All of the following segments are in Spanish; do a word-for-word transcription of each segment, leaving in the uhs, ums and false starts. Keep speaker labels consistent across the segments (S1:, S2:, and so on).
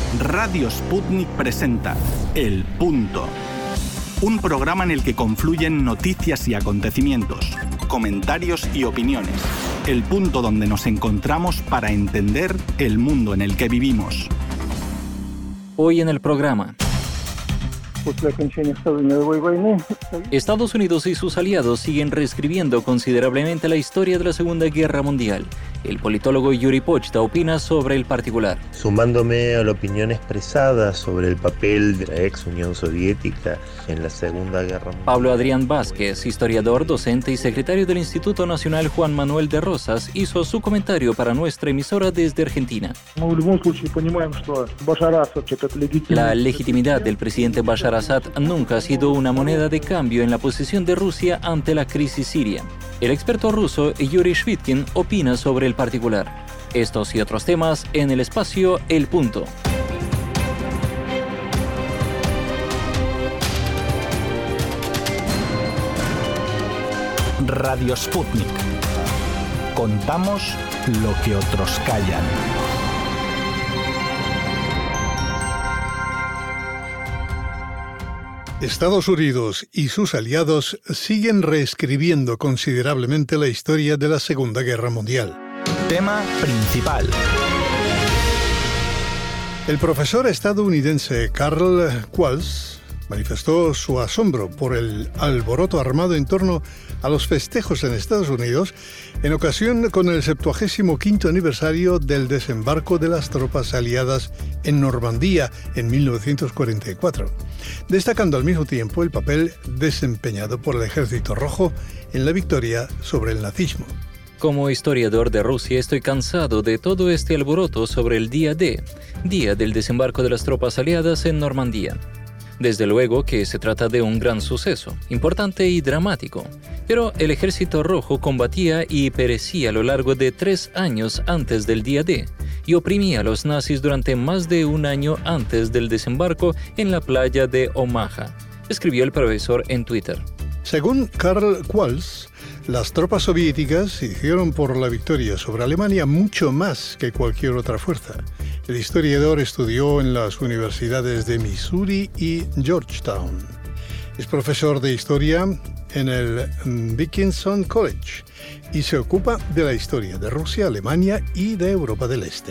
S1: Radio Sputnik presenta El Punto, un programa en el que confluyen noticias y acontecimientos, comentarios y opiniones. El punto donde nos encontramos para entender el mundo en el que vivimos.
S2: Hoy en el programa. Estados Unidos y sus aliados siguen reescribiendo considerablemente la historia de la Segunda Guerra Mundial. El politólogo Yuri Pochta opina sobre el particular.
S3: Sumándome a la opinión expresada sobre el papel de la ex Unión Soviética en la Segunda Guerra Mundial.
S2: Pablo Adrián Vázquez, historiador, docente y secretario del Instituto Nacional Juan Manuel de Rosas, hizo su comentario para nuestra emisora desde Argentina. La legitimidad del presidente Bashar Assad nunca ha sido una moneda de cambio en la posición de Rusia ante la crisis siria. El experto ruso Yuri Shvitkin opina sobre el particular. Estos y otros temas en el espacio El Punto.
S1: Radio Sputnik. Contamos lo que otros callan.
S4: Estados Unidos y sus aliados siguen reescribiendo considerablemente la historia de la Segunda Guerra Mundial.
S1: Tema principal.
S4: El profesor estadounidense Karl Walsh manifestó su asombro por el alboroto armado en torno a los festejos en Estados Unidos en ocasión con el septuagésimo quinto aniversario del desembarco de las tropas aliadas en Normandía en mil novecientos cuarenta y cuatro, destacando al mismo tiempo el papel desempeñado por el Ejército Rojo en la victoria sobre el nazismo.
S2: Como historiador de Rusia, estoy cansado de todo este alboroto sobre el día D, día del desembarco de las tropas aliadas en Normandía. Desde luego que se trata de un gran suceso, importante y dramático, pero el Ejército Rojo combatía y perecía a lo largo de tres años antes del día D y oprimía a los nazis durante más de un año antes del desembarco en la playa de Omaha, escribió el profesor en Twitter.
S4: Según Karl Walsh, las tropas soviéticas hicieron por la victoria sobre Alemania mucho más que cualquier otra fuerza. El historiador estudió en las universidades de Missouri y Georgetown. Es profesor de historia en el Dickinson College y se ocupa de la historia de Rusia, Alemania y de Europa del Este.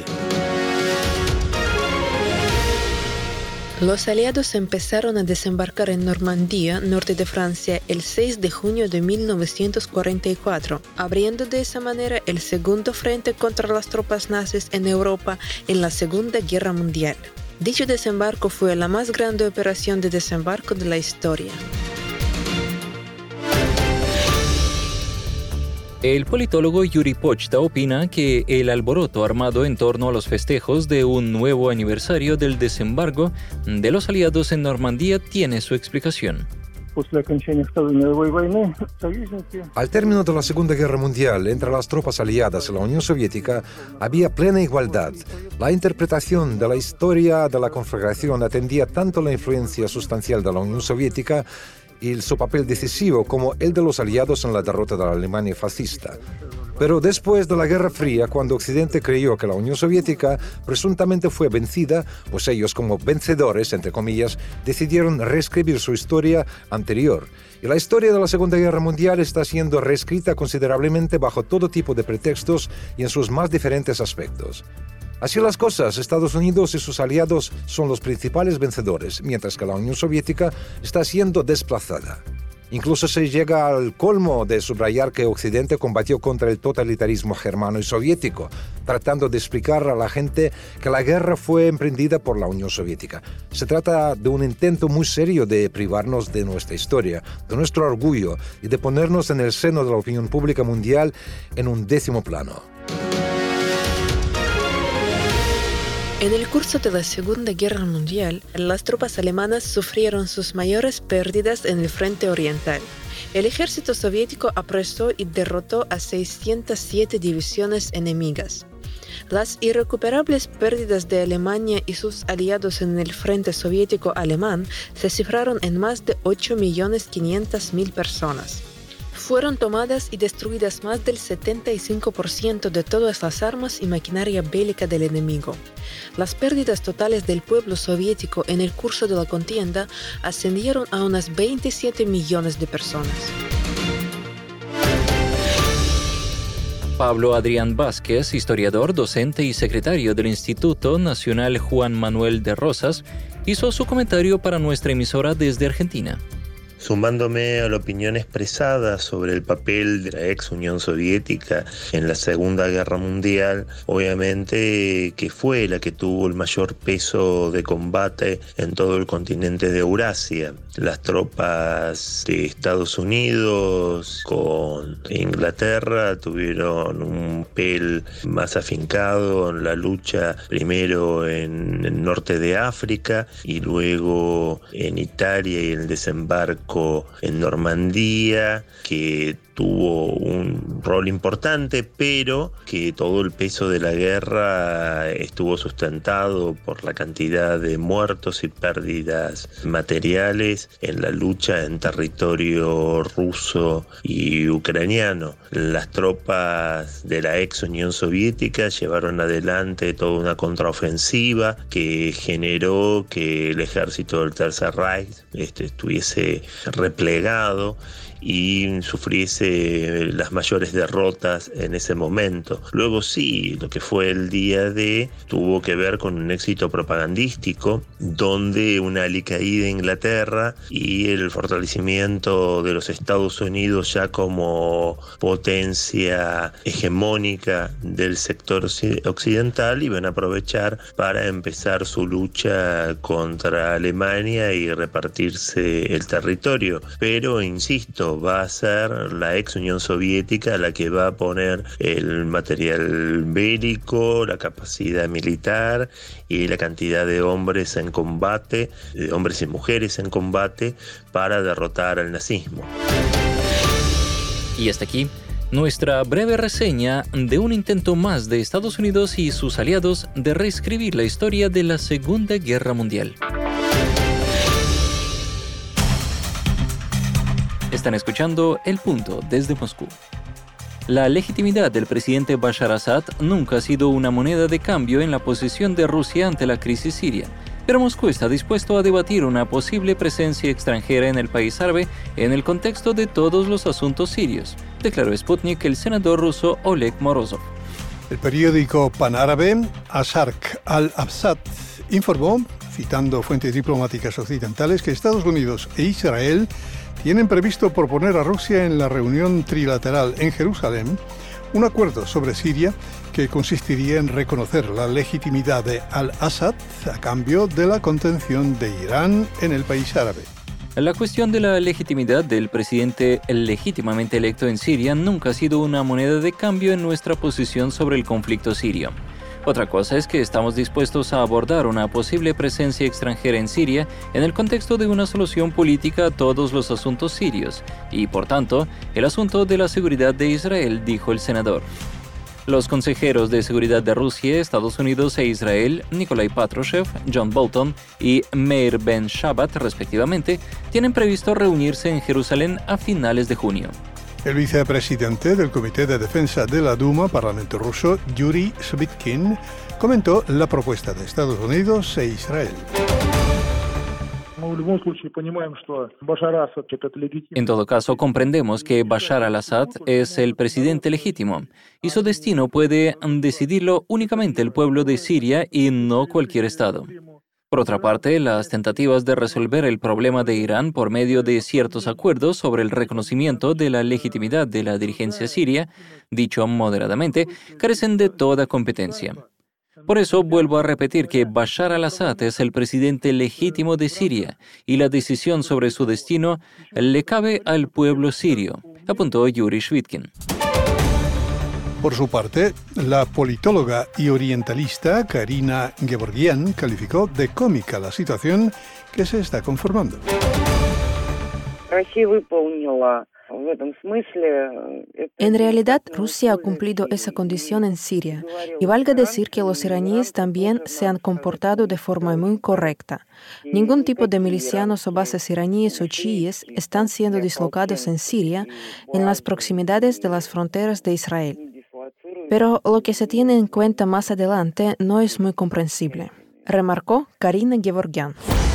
S5: Los aliados empezaron a desembarcar en Normandía, norte de Francia, el seis de junio de mil novecientos cuarenta y cuatro, abriendo de esa manera el segundo frente contra las tropas nazis en Europa en la Segunda Guerra Mundial. Dicho desembarco fue la más grande operación de desembarco de la historia.
S2: El politólogo Yuri Pochta opina que el alboroto armado en torno a los festejos de un nuevo aniversario del desembarco de los aliados en Normandía tiene su explicación.
S6: Al término de la Segunda Guerra Mundial, entre las tropas aliadas y la Unión Soviética, había plena igualdad. La interpretación de la historia de la conflagración atendía tanto la influencia sustancial de la Unión Soviética y su papel decisivo como el de los aliados en la derrota de la Alemania fascista. Pero después de la Guerra Fría, cuando Occidente creyó que la Unión Soviética presuntamente fue vencida, pues ellos como vencedores, entre comillas, decidieron reescribir su historia anterior. Y la historia de la Segunda Guerra Mundial está siendo reescrita considerablemente bajo todo tipo de pretextos y en sus más diferentes aspectos. Así las cosas, Estados Unidos y sus aliados son los principales vencedores, mientras que la Unión Soviética está siendo desplazada. Incluso se llega al colmo de subrayar que Occidente combatió contra el totalitarismo germano y soviético, tratando de explicar a la gente que la guerra fue emprendida por la Unión Soviética. Se trata de un intento muy serio de privarnos de nuestra historia, de nuestro orgullo y de ponernos en el seno de la opinión pública mundial en un décimo plano.
S5: En el curso de la Segunda Guerra Mundial, las tropas alemanas sufrieron sus mayores pérdidas en el frente oriental. El ejército soviético apresó y derrotó a seiscientas siete divisiones enemigas. Las irrecuperables pérdidas de Alemania y sus aliados en el frente soviético alemán se cifraron en más de ocho millones quinientas mil personas. Fueron tomadas y destruidas más del setenta y cinco por ciento de todas las armas y maquinaria bélica del enemigo. Las pérdidas totales del pueblo soviético en el curso de la contienda ascendieron a unas veintisiete millones de personas.
S2: Pablo Adrián Vázquez, historiador, docente y secretario del Instituto Nacional Juan Manuel de Rosas, hizo su comentario para nuestra emisora desde Argentina.
S3: Sumándome a la opinión expresada sobre el papel de la ex Unión Soviética en la Segunda Guerra Mundial, obviamente que fue la que tuvo el mayor peso de combate en todo el continente de Eurasia. Las tropas de Estados Unidos con Inglaterra tuvieron un papel más afincado en la lucha, primero en el norte de África y luego en Italia y el desembarco en Normandía, que tuvo un rol importante, pero que todo el peso de la guerra estuvo sustentado por la cantidad de muertos y pérdidas materiales en la lucha en territorio ruso y ucraniano. Las tropas de la ex Unión Soviética llevaron adelante toda una contraofensiva que generó que el ejército del Tercer Reich este, estuviese replegado y sufriese las mayores derrotas en ese momento. Luego sí, lo que fue el día D tuvo que ver con un éxito propagandístico, donde una alicaída de Inglaterra y el fortalecimiento de los Estados Unidos ya como potencia hegemónica del sector occidental iban a aprovechar para empezar su lucha contra Alemania y repartirse el territorio. Pero, insisto, va a ser la ex Unión Soviética la que va a poner el material bélico, la capacidad militar y la cantidad de hombres en combate, de hombres y mujeres en combate, para derrotar al nazismo.
S2: Y hasta aquí nuestra breve reseña de un intento más de Estados Unidos y sus aliados de reescribir la historia de la Segunda Guerra Mundial. Están escuchando El Punto desde Moscú. La legitimidad del presidente Bashar Assad nunca ha sido una moneda de cambio en la posición de Rusia ante la crisis siria, pero Moscú está dispuesto a debatir una posible presencia extranjera en el país árabe en el contexto de todos los asuntos sirios, declaró Sputnik el senador ruso Oleg Morozov.
S4: El periódico panárabe Asharq al-Absat informó, citando fuentes diplomáticas occidentales, que Estados Unidos e Israel tienen previsto proponer a Rusia en la reunión trilateral en Jerusalén un acuerdo sobre Siria que consistiría en reconocer la legitimidad de al-Assad a cambio de la contención de Irán en el país árabe.
S2: La cuestión de la legitimidad del presidente legítimamente electo en Siria nunca ha sido una moneda de cambio en nuestra posición sobre el conflicto sirio. Otra cosa es que estamos dispuestos a abordar una posible presencia extranjera en Siria en el contexto de una solución política a todos los asuntos sirios y, por tanto, el asunto de la seguridad de Israel, dijo el senador. Los consejeros de seguridad de Rusia, Estados Unidos e Israel, Nikolai Patrushev, John Bolton y Meir Ben Shabbat, respectivamente, tienen previsto reunirse en Jerusalén a finales de junio.
S4: El vicepresidente del Comité de Defensa de la Duma, Parlamento ruso, Yuri Svitkin, comentó la propuesta de Estados Unidos e Israel.
S2: En todo caso, comprendemos que Bashar al-Assad es el presidente legítimo y su destino puede decidirlo únicamente el pueblo de Siria y no cualquier Estado. Por otra parte, las tentativas de resolver el problema de Irán por medio de ciertos acuerdos sobre el reconocimiento de la legitimidad de la dirigencia siria, dicho moderadamente, carecen de toda competencia. Por eso vuelvo a repetir que Bashar al-Assad es el presidente legítimo de Siria y la decisión sobre su destino le cabe al pueblo sirio, apuntó Yuri Svitkin.
S4: Por su parte, la politóloga y orientalista Karina Gevorgian calificó de cómica la situación que se está conformando.
S5: En realidad, Rusia ha cumplido esa condición en Siria, y valga decir que los iraníes también se han comportado de forma muy correcta. Ningún tipo de milicianos o bases iraníes o chiíes están siendo dislocados en Siria, en las proximidades de las fronteras de Israel. Pero lo que se tiene en cuenta más adelante no es muy comprensible, remarcó Karina Gevorgyan.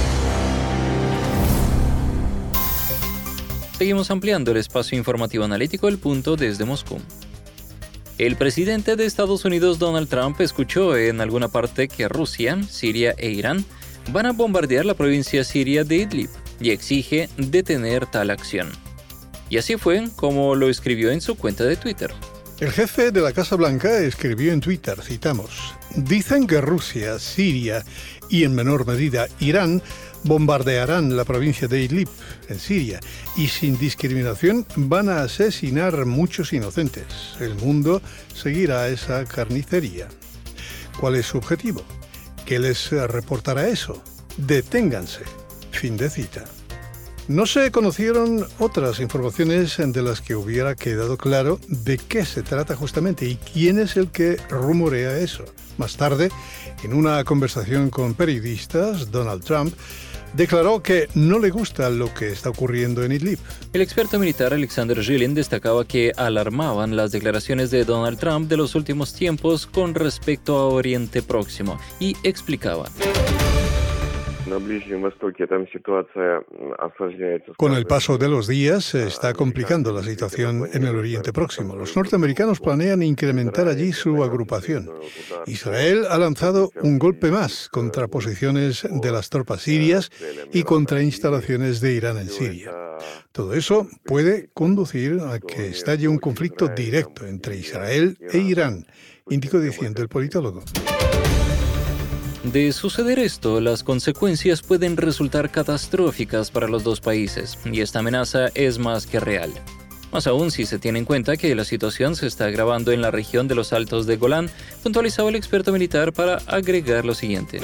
S2: Seguimos ampliando el espacio informativo analítico El Punto desde Moscú. El presidente de Estados Unidos, Donald Trump, escuchó en alguna parte que Rusia, Siria e Irán van a bombardear la provincia siria de Idlib y exige detener tal acción. Y así fue como lo escribió en su cuenta de Twitter.
S4: El jefe de la Casa Blanca escribió en Twitter, citamos, dicen que Rusia, Siria y en menor medida Irán bombardearán la provincia de Idlib, en Siria, y sin discriminación van a asesinar muchos inocentes. El mundo seguirá esa carnicería. ¿Cuál es su objetivo? ¿Qué les reportará eso? Deténganse. Fin de cita. No se conocieron otras informaciones de las que hubiera quedado claro de qué se trata justamente y quién es el que rumorea eso. Más tarde, en una conversación con periodistas, Donald Trump declaró que no le gusta lo que está ocurriendo en Idlib.
S2: El experto militar Alexander Zhilin destacaba que alarmaban las declaraciones de Donald Trump de los últimos tiempos con respecto a Oriente Próximo y explicaba.
S4: Con el paso de los días se está complicando la situación en el Oriente Próximo. Los norteamericanos planean incrementar allí su agrupación. Israel ha lanzado un golpe más contra posiciones de las tropas sirias y contra instalaciones de Irán en Siria. Todo eso puede conducir a que estalle un conflicto directo entre Israel e Irán, indicó diciendo el politólogo.
S2: De suceder esto, las consecuencias pueden resultar catastróficas para los dos países, y esta amenaza es más que real. Más aún si se tiene en cuenta que la situación se está agravando en la región de los Altos de Golán, puntualizaba el experto militar para agregar lo siguiente.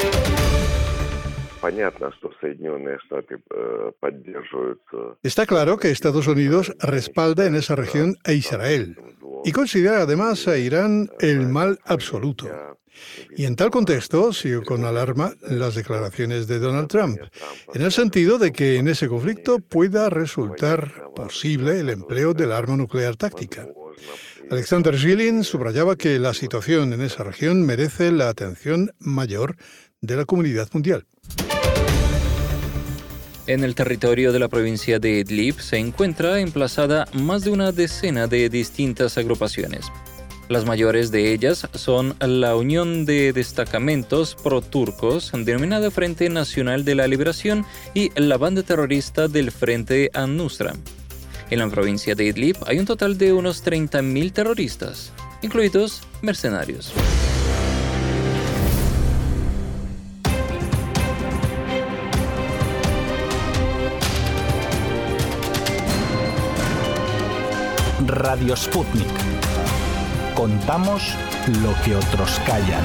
S4: Está claro que Estados Unidos respalda en esa región a Israel y considera además a Irán el mal absoluto. Y en tal contexto sigo con alarma las declaraciones de Donald Trump, en el sentido de que en ese conflicto pueda resultar posible el empleo del arma nuclear táctica. Alexander Zhilin subrayaba que la situación en esa región merece la atención mayor de la comunidad mundial.
S2: En el territorio de la provincia de Idlib se encuentra emplazada más de una decena de distintas agrupaciones. Las mayores de ellas son la Unión de Destacamentos Pro-Turcos, denominada Frente Nacional de la Liberación, y la banda terrorista del Frente An-Nusra. En la provincia de Idlib hay un total de unos treinta mil terroristas, incluidos mercenarios.
S1: Radio Sputnik. Contamos lo que otros callan.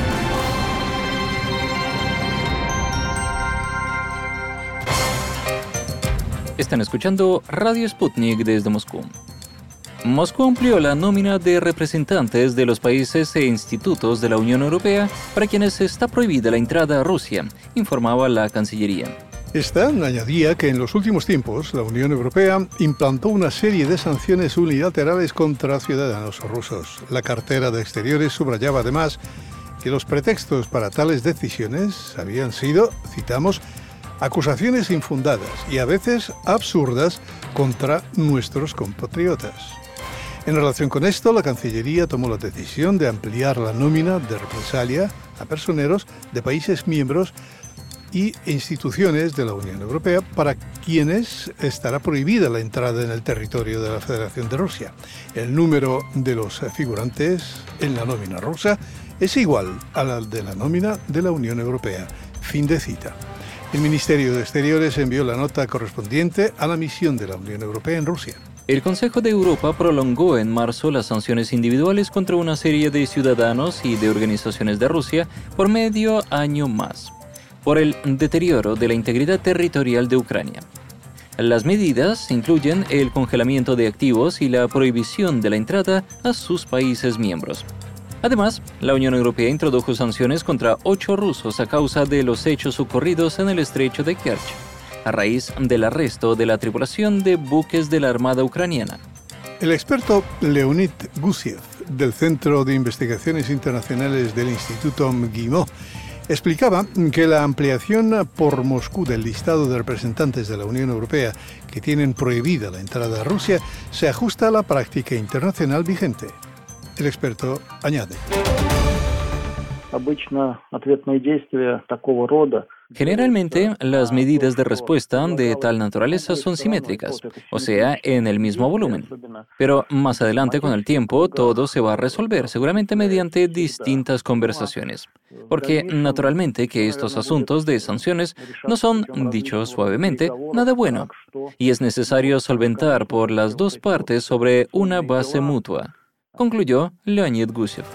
S2: Están escuchando Radio Sputnik desde Moscú. Moscú amplió la nómina de representantes de los países e institutos de la Unión Europea para quienes está prohibida la entrada a Rusia, informaba la Cancillería.
S4: Esta añadía que en los últimos tiempos la Unión Europea implantó una serie de sanciones unilaterales contra ciudadanos rusos. La cartera de Exteriores subrayaba además que los pretextos para tales decisiones habían sido, citamos, acusaciones infundadas y a veces absurdas contra nuestros compatriotas. En relación con esto, la Cancillería tomó la decisión de ampliar la nómina de represalia a personeros de países miembros y instituciones de la Unión Europea para quienes estará prohibida la entrada en el territorio de la Federación de Rusia. El número de los figurantes en la nómina rusa es igual a la de la nómina de la Unión Europea. Fin de cita. El Ministerio de Exteriores envió la nota correspondiente a la misión de la Unión Europea en Rusia.
S2: El Consejo de Europa prolongó en marzo las sanciones individuales contra una serie de ciudadanos y de organizaciones de Rusia por medio año más, por el deterioro de la integridad territorial de Ucrania. Las medidas incluyen el congelamiento de activos y la prohibición de la entrada a sus países miembros. Además, la Unión Europea introdujo sanciones contra ocho rusos a causa de los hechos ocurridos en el estrecho de Kerch, a raíz del arresto de la tripulación de buques de la Armada ucraniana.
S4: El experto Leonid Gusiev, del Centro de Investigaciones Internacionales del Instituto M G I M O, explicaba que la ampliación por Moscú del listado de representantes de la Unión Europea que tienen prohibida la entrada a Rusia se ajusta a la práctica internacional vigente. El experto añade:
S2: Generalmente, las medidas de respuesta de tal naturaleza son simétricas, o sea, en el mismo volumen. Pero más adelante, con el tiempo, todo se va a resolver, seguramente mediante distintas conversaciones. Porque, naturalmente, que estos asuntos de sanciones no son, dicho suavemente, nada bueno. Y es necesario solventar por las dos partes sobre una base mutua, concluyó Leonid Gusiev.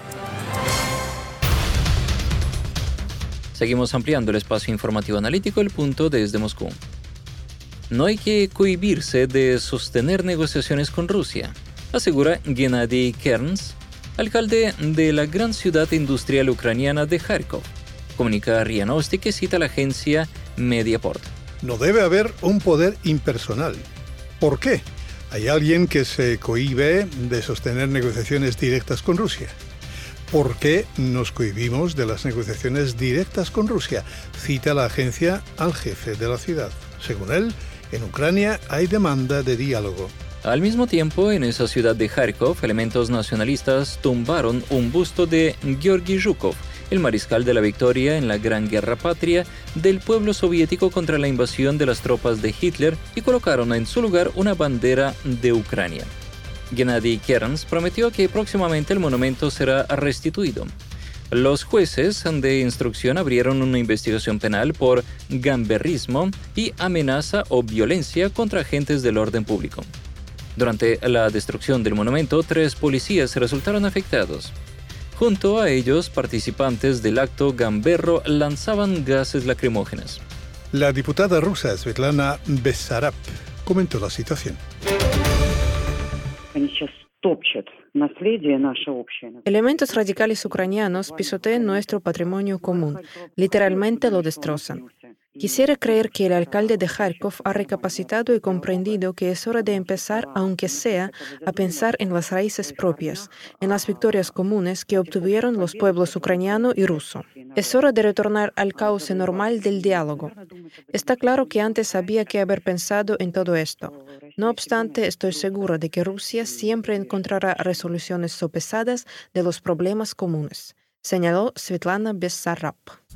S2: Seguimos ampliando el espacio informativo analítico El Punto desde Moscú. No hay que cohibirse de sostener negociaciones con Rusia, asegura Gennady Kerns, alcalde de la gran ciudad industrial ucraniana de Kharkov. Comunica R I A Novosti, que cita la agencia Mediaport.
S4: No debe haber un poder impersonal. ¿Por qué? Hay alguien que se cohíbe de sostener negociaciones directas con Rusia. ¿Por qué nos cohibimos de las negociaciones directas con Rusia? Cita la agencia al jefe de la ciudad. Según él, en Ucrania hay demanda de diálogo.
S2: Al mismo tiempo, en esa ciudad de Kharkov, elementos nacionalistas tumbaron un busto de Georgy Zhukov, el mariscal de la victoria en la Gran Guerra Patria del pueblo soviético contra la invasión de las tropas de Hitler, y colocaron en su lugar una bandera de Ucrania. Gennady Kerns prometió que próximamente el monumento será restituido. Los jueces de instrucción abrieron una investigación penal por gamberrismo y amenaza o violencia contra agentes del orden público. Durante la destrucción del monumento, tres policías resultaron afectados. Junto a ellos, participantes del acto gamberro lanzaban gases lacrimógenos.
S4: La diputada rusa Svetlana Bessarab comentó la situación.
S5: Elementos radicales ucranianos pisotean nuestro patrimonio común, literalmente lo destrozan. Quisiera creer que el alcalde de Kharkov ha recapacitado y comprendido que es hora de empezar, aunque sea, a pensar en las raíces propias, en las victorias comunes que obtuvieron los pueblos ucraniano y ruso. Es hora de retornar al cauce normal del diálogo. Está claro que antes había que haber pensado en todo esto. No obstante, estoy segura de que Rusia siempre encontrará resoluciones sopesadas de los problemas comunes, señaló Svetlana Bessarab.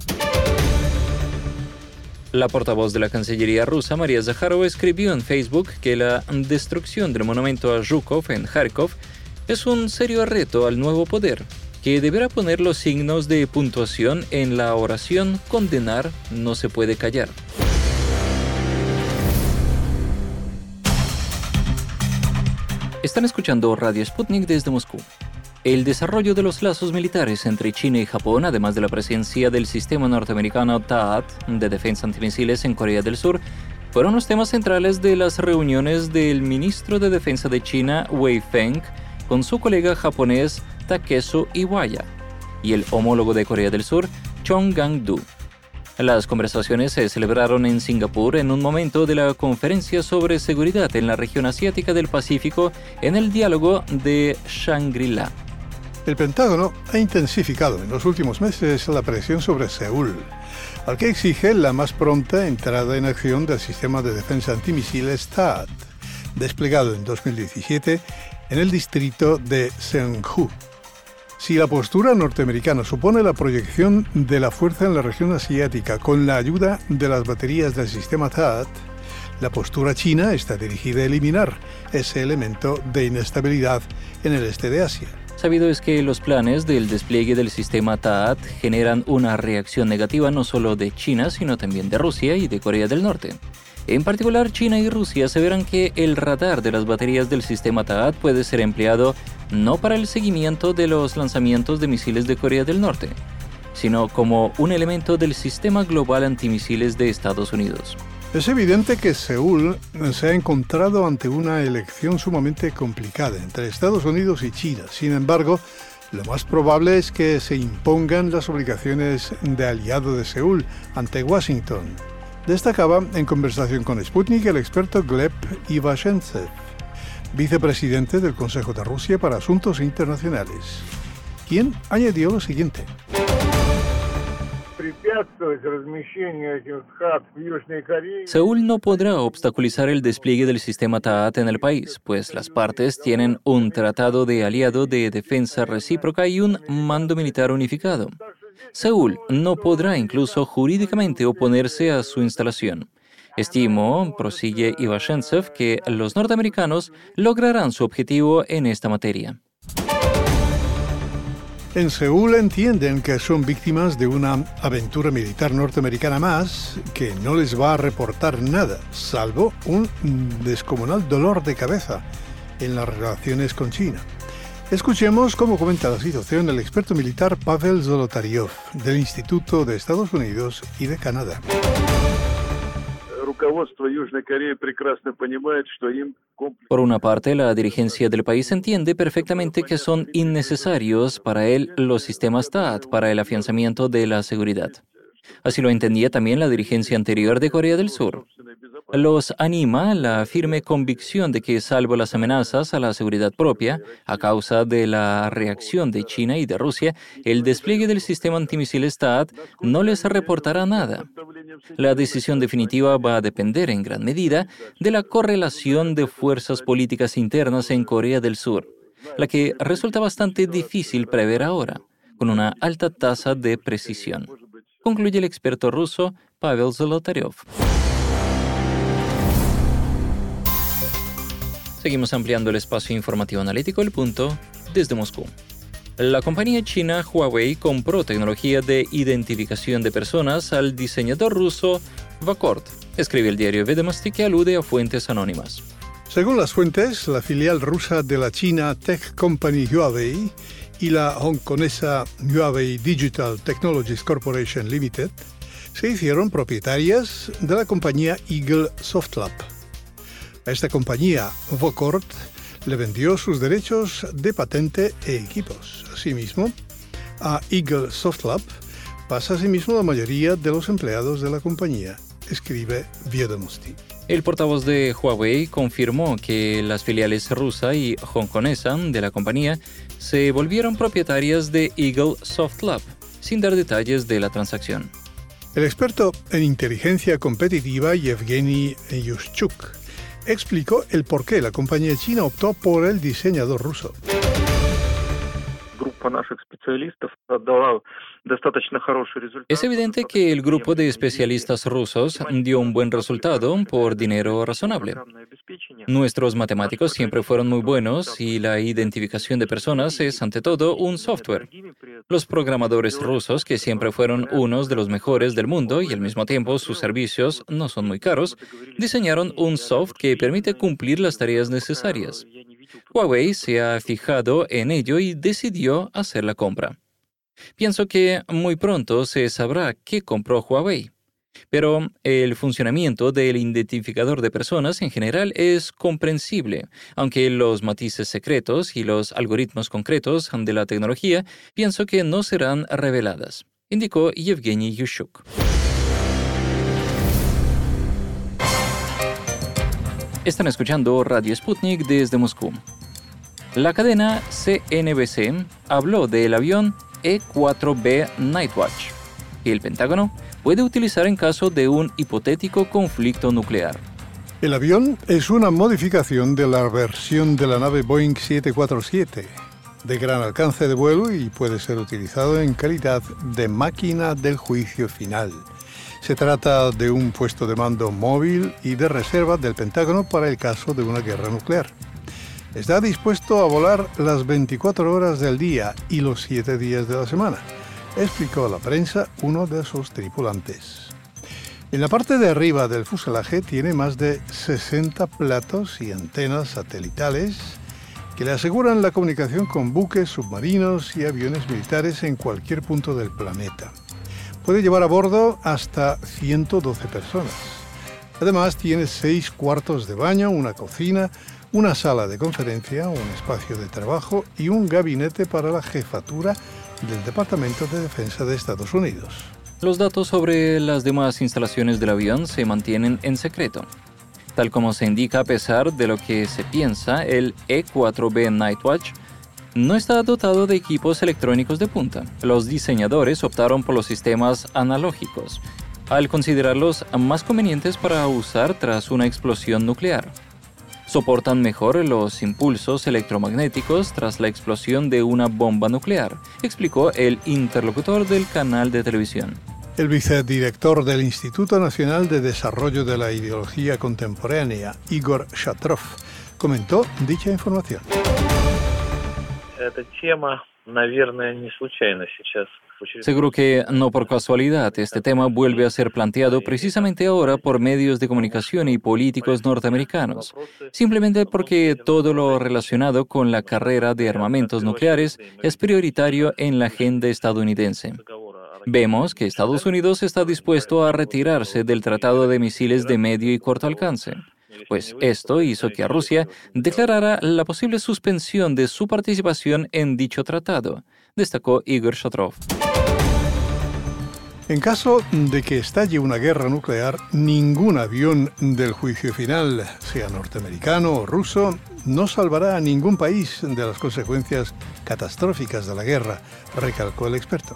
S2: La portavoz de la Cancillería rusa, María Zakharova, escribió en Facebook que la destrucción del monumento a Zhukov en Kharkov es un serio reto al nuevo poder, que deberá poner los signos de puntuación en la oración "condenar no se puede callar". Están escuchando Radio Sputnik desde Moscú. El desarrollo de los lazos militares entre China y Japón, además de la presencia del sistema norteamericano T A A D de defensa antimisiles en Corea del Sur, fueron los temas centrales de las reuniones del ministro de Defensa de China, Wei Feng, con su colega japonés Takesu Iwaya y el homólogo de Corea del Sur, Chong Gang-do. Las conversaciones se celebraron en Singapur en un momento de la Conferencia sobre Seguridad en la Región Asiática del Pacífico en el diálogo de Shangri-La.
S4: El Pentágono ha intensificado en los últimos meses la presión sobre Seúl, al que exige la más pronta entrada en acción del sistema de defensa antimisiles T A A D, desplegado en dos mil diecisiete en el distrito de Seongju. Si la postura norteamericana supone la proyección de la fuerza en la región asiática con la ayuda de las baterías del sistema T A A D, la postura china está dirigida a eliminar ese elemento de inestabilidad en el este de Asia.
S2: Sabido es que los planes del despliegue del sistema T A A D generan una reacción negativa no solo de China, sino también de Rusia y de Corea del Norte. En particular, China y Rusia aseveran que el radar de las baterías del sistema T A A D puede ser empleado no para el seguimiento de los lanzamientos de misiles de Corea del Norte, sino como un elemento del sistema global antimisiles de Estados Unidos.
S4: Es evidente que Seúl se ha encontrado ante una elección sumamente complicada entre Estados Unidos y China. Sin embargo, lo más probable es que se impongan las obligaciones de aliado de Seúl ante Washington. Destacaba en conversación con Sputnik el experto Gleb Ivashentsev, vicepresidente del Consejo de Rusia para Asuntos Internacionales, quien añadió lo siguiente.
S2: Seúl no podrá obstaculizar el despliegue del sistema THAAD en el país, pues las partes tienen un tratado de aliado de defensa recíproca y un mando militar unificado. Seúl no podrá incluso jurídicamente oponerse a su instalación. Estimo, prosigue Ivashentsev, que los norteamericanos lograrán su objetivo en esta materia.
S4: En Seúl entienden que son víctimas de una aventura militar norteamericana más que no les va a reportar nada, salvo un descomunal dolor de cabeza en las relaciones con China. Escuchemos cómo comenta la situación el experto militar Pavel Zolotaryov, del Instituto de Estados Unidos y de Canadá.
S2: Por una parte, la dirigencia del país entiende perfectamente que son innecesarios para él los sistemas THAAD para el afianzamiento de la seguridad. Así lo entendía también la dirigencia anterior de Corea del Sur. Los anima la firme convicción de que, salvo las amenazas a la seguridad propia, a causa de la reacción de China y de Rusia, el despliegue del sistema antimisiles THAAD no les reportará nada. La decisión definitiva va a depender en gran medida de la correlación de fuerzas políticas internas en Corea del Sur, la que resulta bastante difícil prever ahora, con una alta tasa de precisión, concluye el experto ruso Pavel Zolotaryov. Seguimos ampliando el espacio informativo analítico El Punto desde Moscú. La compañía china Huawei compró tecnología de identificación de personas al diseñador ruso Vakord, escribe el diario Vedomosti, que alude a fuentes anónimas.
S4: Según las fuentes, la filial rusa de la China Tech Company Huawei y la hongkonesa Huawei Digital Technologies Corporation Limited se hicieron propietarias de la compañía Eagle Softlab. A esta compañía, Vakord le vendió sus derechos de patente e equipos. Asimismo, a Eagle Softlab pasa asimismo la mayoría de los empleados de la compañía, escribe Vedomosti.
S2: El portavoz de Huawei confirmó que las filiales rusa y hongkonesa de la compañía se volvieron propietarias de Eagle Softlab, sin dar detalles de la transacción.
S4: El experto en inteligencia competitiva Yevgeny Yushchuk explicó el por qué la compañía china optó por el diseñador ruso.
S2: Es evidente que el grupo de especialistas rusos dio un buen resultado por dinero razonable. Nuestros matemáticos siempre fueron muy buenos y la identificación de personas es, ante todo, un software. Los programadores rusos, que siempre fueron unos de los mejores del mundo y al mismo tiempo sus servicios no son muy caros, diseñaron un software que permite cumplir las tareas necesarias. Huawei se ha fijado en ello y decidió hacer la compra. Pienso que muy pronto se sabrá qué compró Huawei. Pero el funcionamiento del identificador de personas en general es comprensible, aunque los matices secretos y los algoritmos concretos de la tecnología pienso que no serán reveladas, indicó Yevgeny Yushchuk. Están escuchando Radio Sputnik desde Moscú. La cadena C N B C habló del avión E cuatro B Nightwatch, que el Pentágono puede utilizar en caso de un hipotético conflicto nuclear.
S4: El avión es una modificación de la versión de la nave Boeing siete cuatro siete, de gran alcance de vuelo y puede ser utilizado en calidad de máquina del juicio final. Se trata de un puesto de mando móvil y de reserva del Pentágono para el caso de una guerra nuclear. Está dispuesto a volar las veinticuatro horas del día y los siete días de la semana, explicó a la prensa uno de sus tripulantes. En la parte de arriba del fuselaje tiene más de sesenta platos y antenas satelitales que le aseguran la comunicación con buques, submarinos y aviones militares en cualquier punto del planeta. Puede llevar a bordo hasta ciento doce personas. Además, tiene seis cuartos de baño, una cocina, una sala de conferencia, un espacio de trabajo y un gabinete para la jefatura del Departamento de Defensa de Estados Unidos.
S2: Los datos sobre las demás instalaciones del avión se mantienen en secreto. Tal como se indica, a pesar de lo que se piensa, el E cuatro B Nightwatch no está dotado de equipos electrónicos de punta. Los diseñadores optaron por los sistemas analógicos, al considerarlos más convenientes para usar tras una explosión nuclear. Soportan mejor los impulsos electromagnéticos tras la explosión de una bomba nuclear, explicó el interlocutor del canal de televisión.
S4: El vicedirector del Instituto Nacional de Desarrollo de la Ideología Contemporánea, Igor Shatrov, comentó dicha información.
S2: Seguro que no por casualidad este tema vuelve a ser planteado precisamente ahora por medios de comunicación y políticos norteamericanos, simplemente porque todo lo relacionado con la carrera de armamentos nucleares es prioritario en la agenda estadounidense. Vemos que Estados Unidos está dispuesto a retirarse del Tratado de Misiles de Medio y Corto Alcance, pues esto hizo que Rusia declarara la posible suspensión de su participación en dicho tratado, destacó Igor Shatrov.
S4: En caso de que estalle una guerra nuclear, ningún avión del juicio final, sea norteamericano o ruso, no salvará a ningún país de las consecuencias catastróficas de la guerra, recalcó el experto.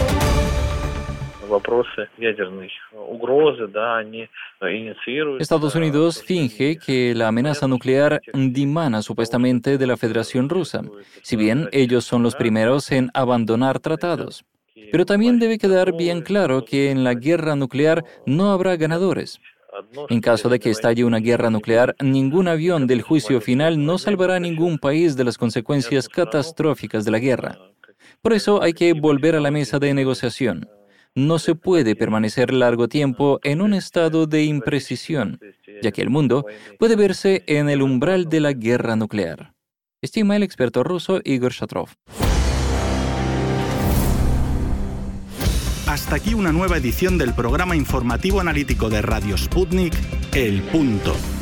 S2: Estados Unidos finge que la amenaza nuclear dimana supuestamente de la Federación Rusa, si bien ellos son los primeros en abandonar tratados. Pero también debe quedar bien claro que en la guerra nuclear no habrá ganadores. En caso de que estalle una guerra nuclear, ningún avión del juicio final no salvará a ningún país de las consecuencias catastróficas de la guerra. Por eso hay que volver a la mesa de negociación. No se puede permanecer largo tiempo en un estado de imprecisión, ya que el mundo puede verse en el umbral de la guerra nuclear, estima el experto ruso Igor Shatrov.
S1: Hasta aquí una nueva edición del programa informativo analítico de Radio Sputnik, El Punto.